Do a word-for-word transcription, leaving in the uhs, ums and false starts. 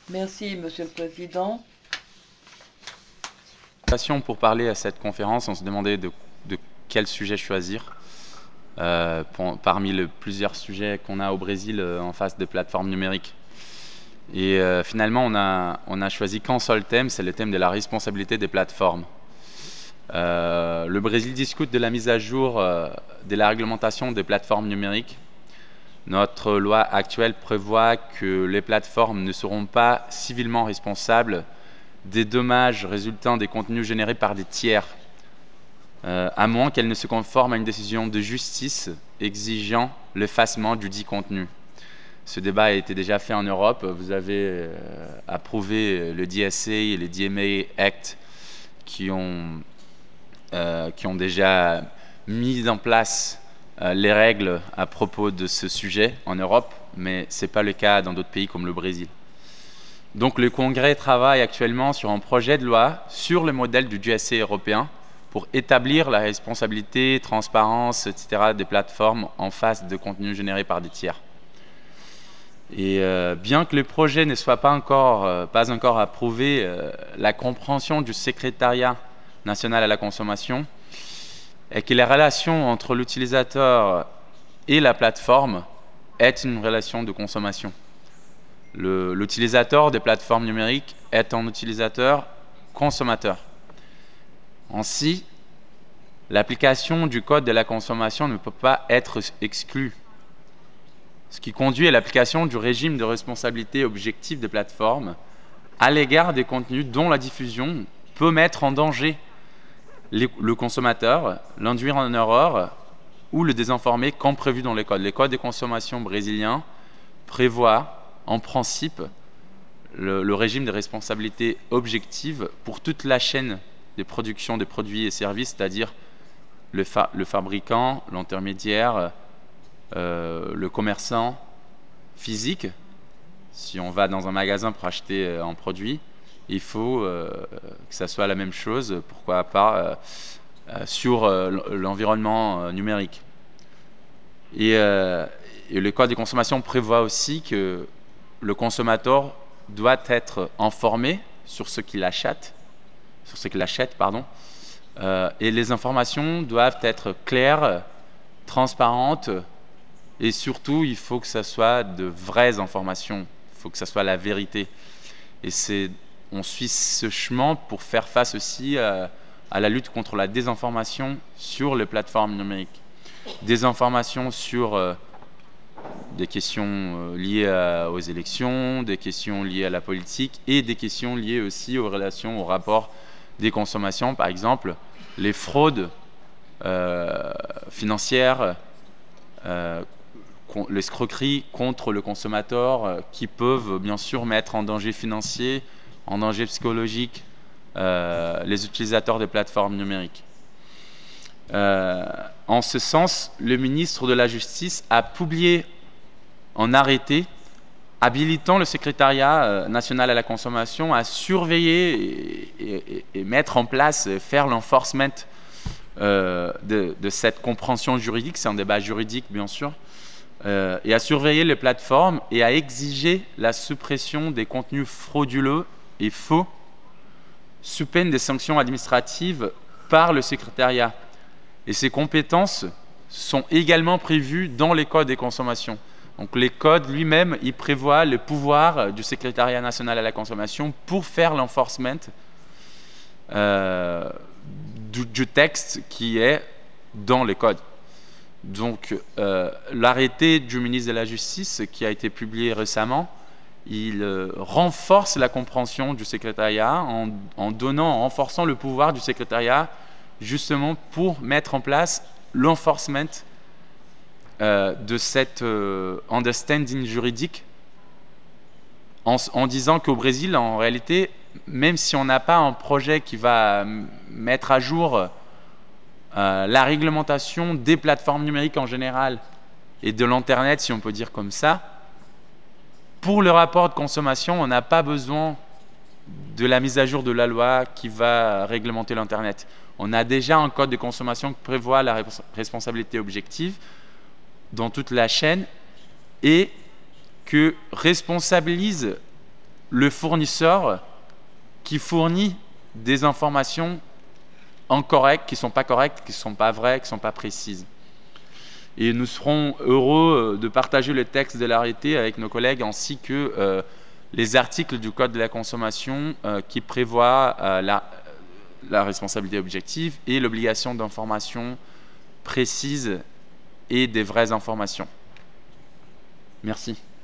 Merci, Monsieur le Président. Pour parler à cette conférence, on se demandait de, de quel sujet choisir euh, pour, parmi les plusieurs sujets qu'on a au Brésil euh, en face des plateformes numériques. Et euh, finalement, on a, on a choisi qu'un seul thème, c'est le thème de la responsabilité des plateformes. Euh, le Brésil discute de la mise à jour euh, de la réglementation des plateformes numériques. Notre loi actuelle prévoit que les plateformes ne seront pas civilement responsables des dommages résultant des contenus générés par des tiers, euh, à moins qu'elles ne se conforment à une décision de justice exigeant l'effacement du dit contenu. Ce débat a été déjà fait en Europe. Vous avez euh, approuvé le D S A et le D M A Act qui ont, euh, qui ont déjà mis en place euh, les règles à propos de ce sujet en Europe, mais ce n'est pas le cas dans d'autres pays comme le Brésil. Donc le Congrès travaille actuellement sur un projet de loi sur le modèle du D S A européen pour établir la responsabilité, transparence, et cetera des plateformes en face de contenus générés par des tiers. Et euh, bien que le projet ne soit pas encore, euh, pas encore approuvé, euh, la compréhension du secrétariat national à la consommation est que la relation entre l'utilisateur et la plateforme est une relation de consommation. L'utilisateur des plateformes numériques est un utilisateur consommateur. Ainsi, l'application du code de la consommation ne peut pas être exclue, ce qui conduit à l'application du régime de responsabilité objective des plateformes à l'égard des contenus dont la diffusion peut mettre en danger les, le consommateur, l'induire en erreur ou le désinformer comme prévu dans les codes. Les codes de consommation brésiliens prévoient en principe le, le régime de responsabilité objective pour toute la chaîne de production des produits et services, c'est-à-dire le, fa le fabricant, l'intermédiaire, euh, le commerçant physique. Si on va dans un magasin pour acheter euh, un produit, il faut euh, que ça soit la même chose, pourquoi pas euh, euh, sur euh, l'environnement euh, numérique. Et, euh, et le code de consommation prévoit aussi que le consommateur doit être informé sur ce qu'il achète, sur ce qu'il achète, pardon, euh, et les informations doivent être claires, transparentes, et surtout, il faut que ce soit de vraies informations, il faut que ce soit la vérité. Et c'est, on suit ce chemin pour faire face aussi à, à la lutte contre la désinformation sur les plateformes numériques. Désinformation sur euh, des questions euh, liées à, aux élections, des questions liées à la politique et des questions liées aussi aux relations, au rapport des consommations. Par exemple, les fraudes euh, financières, euh, l'escroquerie contre le consommateur euh, qui peuvent bien sûr mettre en danger financier, en danger psychologique euh, les utilisateurs des plateformes numériques. Euh, en ce sens, le ministre de la Justice a publié un arrêté habilitant le secrétariat euh, national à la consommation à surveiller et, et, et mettre en place, faire l'enforcement euh, de, de cette compréhension juridique, c'est un débat juridique bien sûr, euh, et à surveiller les plateformes et à exiger la suppression des contenus frauduleux et faux sous peine des sanctions administratives par le secrétariat. Et ces compétences sont également prévues dans les codes des consommations. Donc les codes lui-même, ils prévoient le pouvoir du secrétariat national à la consommation pour faire l'enforcement euh, du, du texte qui est dans les codes. Donc euh, l'arrêté du ministre de la Justice qui a été publié récemment, il euh, renforce la compréhension du secrétariat en, en donnant, en renforçant le pouvoir du secrétariat justement pour mettre en place l'enforcement euh, de cet euh, understanding juridique en, en disant qu'au Brésil, en réalité, même si on n'a pas un projet qui va mettre à jour euh, la réglementation des plateformes numériques en général et de l'Internet, si on peut dire comme ça, pour le rapport de consommation, on n'a pas besoin de la mise à jour de la loi qui va réglementer l'Internet. On a déjà un code de consommation qui prévoit la responsabilité objective dans toute la chaîne et que responsabilise le fournisseur qui fournit des informations incorrectes, qui ne sont pas correctes, qui ne sont pas vraies, qui ne sont pas précises. Et nous serons heureux de partager le texte de l'arrêté avec nos collègues ainsi que euh, les articles du Code de la consommation euh, qui prévoient euh, la, la responsabilité objective et l'obligation d'information précise et des vraies informations. Merci.